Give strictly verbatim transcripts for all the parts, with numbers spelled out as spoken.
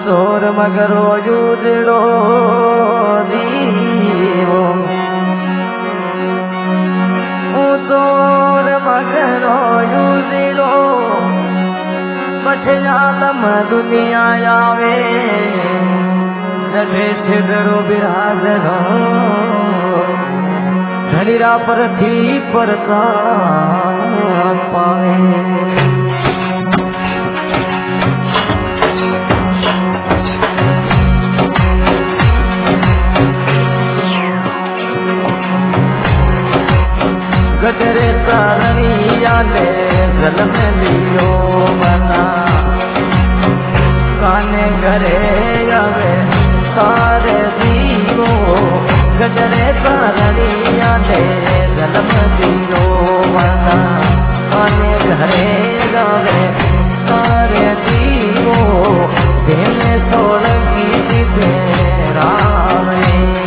तोर मगरो जुदड़ो दीवो तोर मगरो जुदड़ो बठयालम दुनिया आवे जगे छिदरो बिराजनो धनीरा पर थी परता पावे गजरे तारनिया ने जल में लियो बना काने घरे आवे सारे दीवो गजरे तारनिया ने जल में लियो बना काने घरे आवे सारे दीवो देने सोलंकी सीधे रावे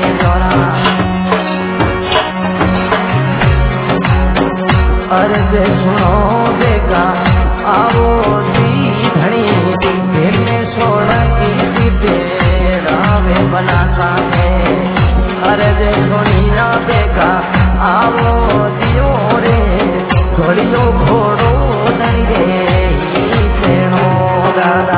अर्ज सुनो बेगा आओ दी धनी दिल सोना की सीधे रावे बनाता है अर्ज सुनिया बेगा आओ दियो रे घोड़ियो घोड़ो दंगे तेनो दादा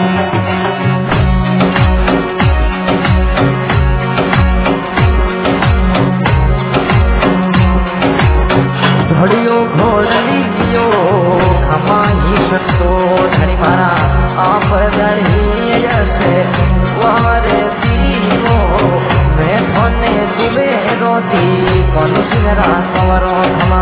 घोड़ियो घोड़ियो खमाही सतो धनी मारा आप धनी जैसे वारे दीवो मैं धोने दिवे रोती कौन सिंगरा कवरो खमा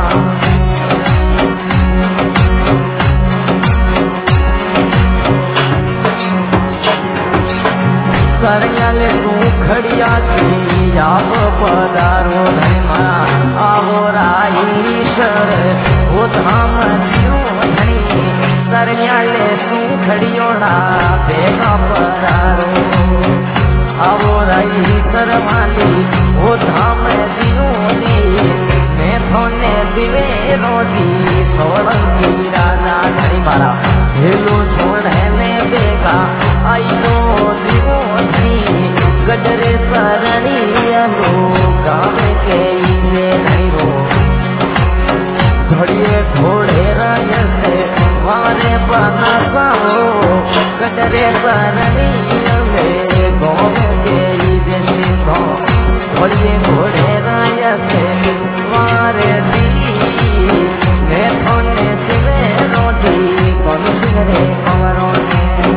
सरयाले तू खड़िया की आप पधारो धनी मारा आवो राईश्वर वो धाम दियो धनी सरयाले तू खड़ियो ना बेगा पधारो आवो राईश्वर माली वो धाम दियो दी मैं थोने दिवे रोटी सोलंकी राजा धनी मारा हेलो छोड़ने बेगा आइयो दियो धनी गजरे सरनिया लो गाँव के इने नहीं हो घोड़िए घोड़े राज से वारे बना पाओ गजरे सरनिया में गाँव के इने सिंह घोड़िए घोड़े राज से वारे दी मैं थोने सिवे रोटी कौन सिंगरे कमरों ने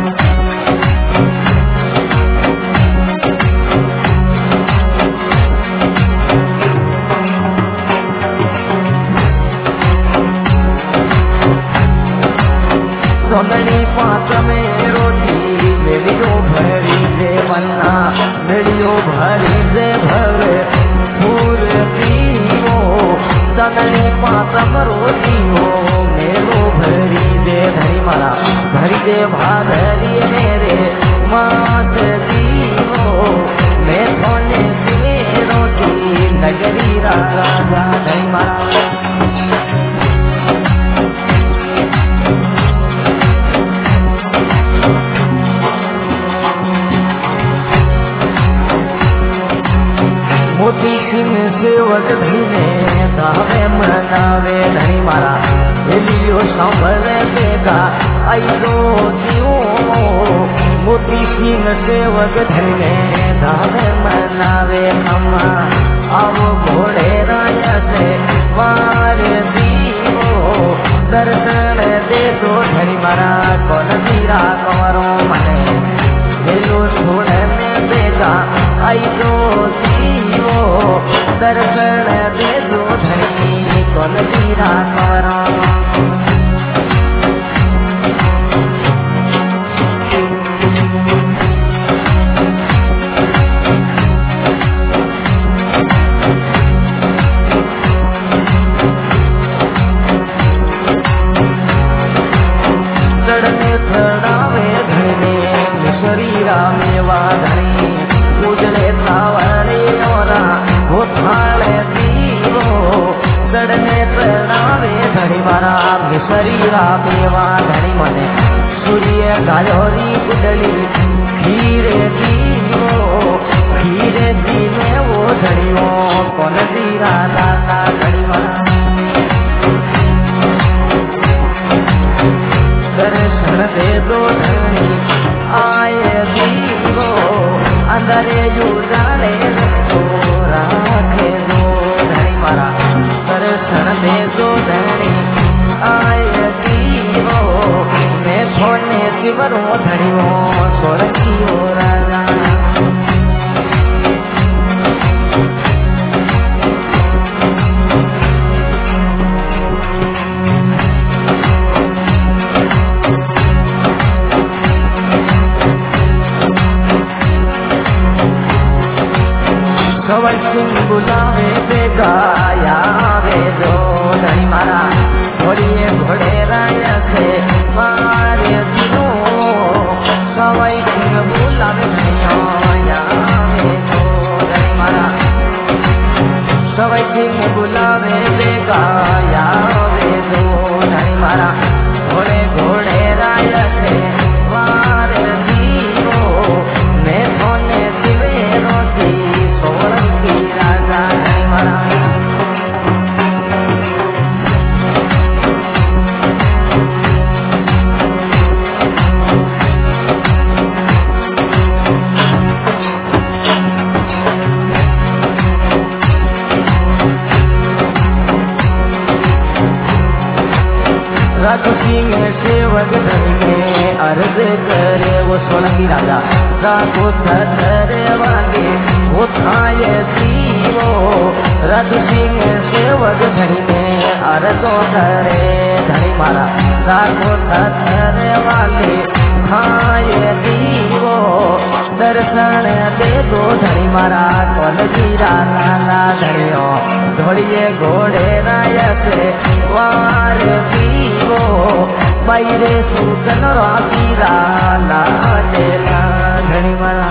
सोननी पात में रोटी मेलियो भरी से बन्ना मेलियो भरी से भवे फूल पीवो सोननी पात में रोटी हो मेलो भरी से धरी मारा भरी से भागरी मेरे मात दीवो मैं सोने सिवे रोटी नगरी राजा धरी मारा मोती सिंह सेवक धीने दावे मनावे धनी मारा लियो संभले बेगा आइलो दियो मोती सिंह सेवक धीने दावे मनावे खमा आओ घोड़े राजा से मारे दियो दर्शन दे दो धनी मारा कौन तीरा कमरो मने हेलो छोड़ने बेगा आइलो दियो दर्शन दे दो धनी कौन तीरा कमरो शरीरा में वाधनी उजले थावरे ओरा वो थाले दीवो सड़ने प्रणावे धनी मारा शरीरा में वाधनी मने सूर्य गायोरी कुडली धड़ियों कौन जीरा लाला धड़ी मारा दर्शन दे दो धनी आए दीवो अंदरे यू जाने तो राखे दो धनी मारा दर्शन दे दो धनी आए दीवो मैं छोड़ने शिवरों धड़ियों स्वर्ग की ओर राजा सवाई सिंह बुलावे दे गाया वे जो धनी मारा घोड़िए घोड़े राय से मारे दिनो सवाई सिंह बुलावे धनिया वे जो धनी मारा सवाई सिंह बुलावे दे गाया वे जो धनी मारा घोड़े घोड़े राय से मारे दिनो मैं सोने दिवे रोती राजू सिंह सेवक धनी अर्ज करे वो सोलंकी राजा राजू धरे वाले वो थाये दीवो राजू सिंह सेवक धनी अर्जो करे धनी मारा राजू धरे वाले थाये दीवो दर्शन दे दो धनी मारा कौन जीरा लाला धड़ियों धोड़िए घोड़े नायक वार दीवो बैरे सुगन रातीरा लाले धनी मारा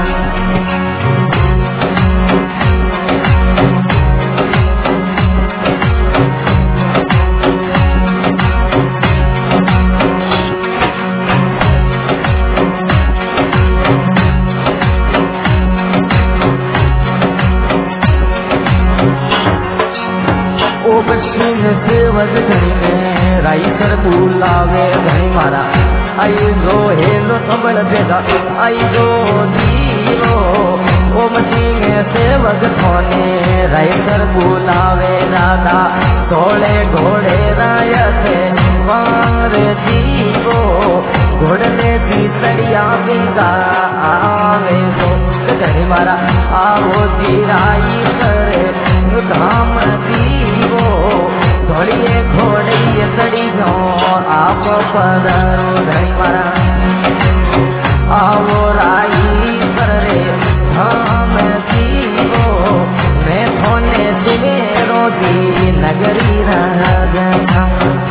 सेवक धनी में राई कर बुलावे धनी मारा आई जो हेलो संबल देगा आई जो दीवो ओम सिंह सेवक थोने राई कर बुलावे दादा थोड़े घोड़े राय से मारे दीवो घोड़े दी सड़िया बिंगा आवे तो धनी मारा आओ जीराई करे धाम दीवो घोड़िए घोड़िए सड़ी जो आप पधारो धनी मारा आओ राई करे धाम दीवो मैं थोने दिले रोदी नगरी राजा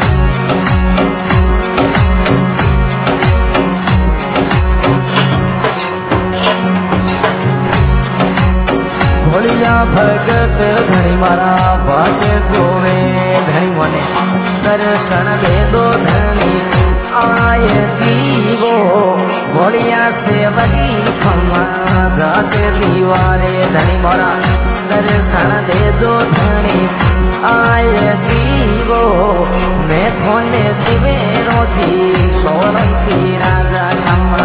घोड़िया भगत धनी मारा बाटे गोवे धनी मने दर्शन दे दो धनी आए दीवो घोड़िया से वही खम्मा गाते दीवारे धनी मारा दर्शन दे दो धनी आए दीवो मैं थोने दिवे रोती सोलंकी राजा खम्मा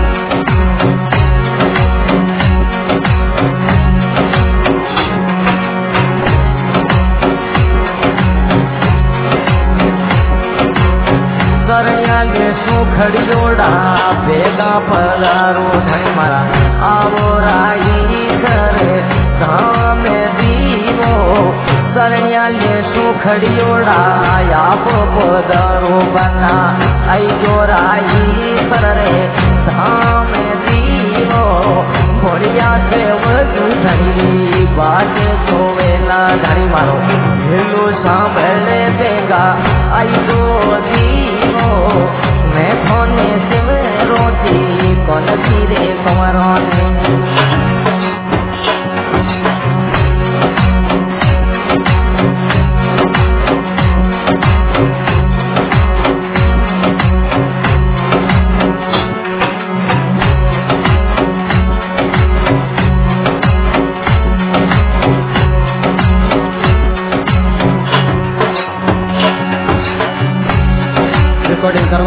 खड़ियोड़ा बेगा पधारो धनी मारा आवो राई करे धाम दीवो सरनिया ले सो खड़ियोड़ा आप पधारो बना आई जो राई करे धाम दीवो घोड़िया से वजू धनी बात तो वेला धनी मारो हिलो सांभले देगा आई जो दीवो मैं थोने सिव रोती कौन तीरे कुंवरों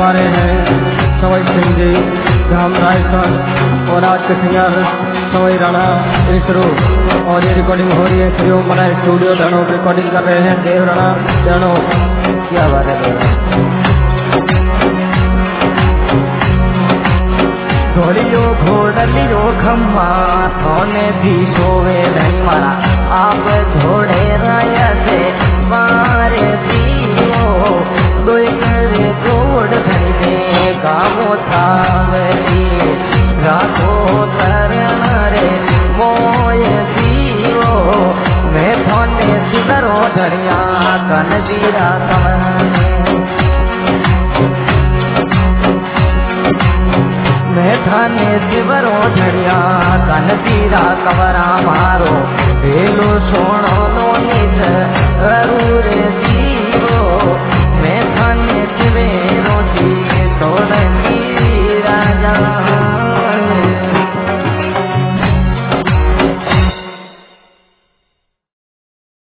गा रहे हैं सवई सिंह जी, धाम राजस्थान और आज के सिंगर सवई राणा इसरो। और ये रिकॉर्डिंग हो रही है श्री ओम मना स्टूडियो धनो, रिकॉर्डिंग कर रहे हैं देव राणा धनो। क्या बात है। घोड़ियो घोड़लियो खम्मा थोने भी सोवे नहीं मारा, आप घोड़े राया से मारे दीवो दो करे घोड़ धरने गामो थावली राखो तरनारे मोय दीवो मैं थोने सिदरो धरिया कन जीरा कमने मैं थाने सिवरो झड़िया कन तीरा कवरा मारो बेलो सोनो नो निज अरूरे जीवो मैं थाने सिवेरो जी तोड़नी